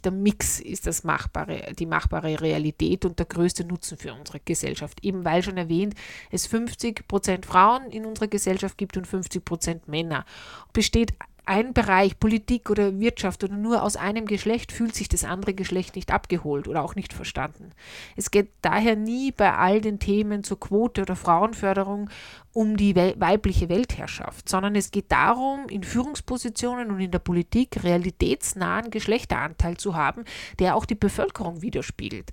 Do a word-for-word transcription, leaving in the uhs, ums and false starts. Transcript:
Der Mix ist das machbare, die machbare Realität und der größte Nutzen für unsere Gesellschaft. Eben weil schon erwähnt, es fünfzig Prozent Frauen in unserer Gesellschaft gibt und fünfzig Prozent Männer. Besteht ein Bereich, Politik oder Wirtschaft oder nur aus einem Geschlecht, fühlt sich das andere Geschlecht nicht abgeholt oder auch nicht verstanden. Es geht daher nie bei all den Themen zur Quote oder Frauenförderung um die weibliche Weltherrschaft, sondern es geht darum, in Führungspositionen und in der Politik realitätsnahen Geschlechteranteil zu haben, der auch die Bevölkerung widerspiegelt.